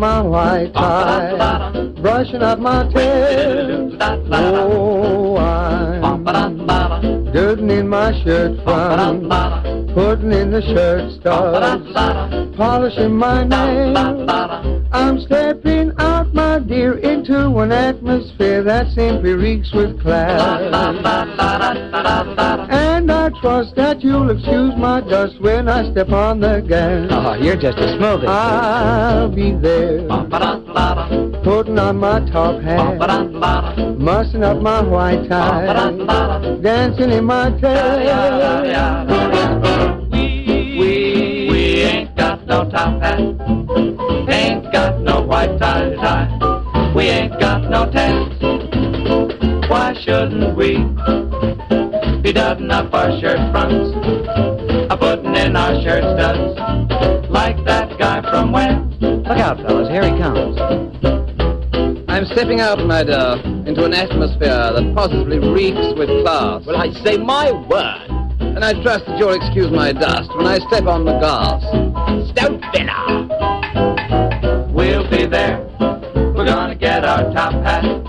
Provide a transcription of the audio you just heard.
my white tie, brushing up my tail. Oh, I'm dirting in my shirt front, putting in the shirt studs, polishing my nails. I'm stepping out, my dear, into an atmosphere that simply reeks with class. And I trust that you'll excuse my dust when I step on the gas. Oh, you're just a smoothie. I'll be there, putting on my top hat, mussing up my white tie, dancing in my tail. We ain't got no top hat, ain't got no white tie, we ain't got no tats. Why shouldn't we be dudding up our shirt fronts, putting in our shirt studs, like that guy from Wales? Look out, fellas, here he comes. I'm stepping out, my dear, into an atmosphere that positively reeks with class. Well, I say my word. And I trust that you'll excuse my dust when I step on the gas. Stout fella. We'll be there, we're gonna get our top hat,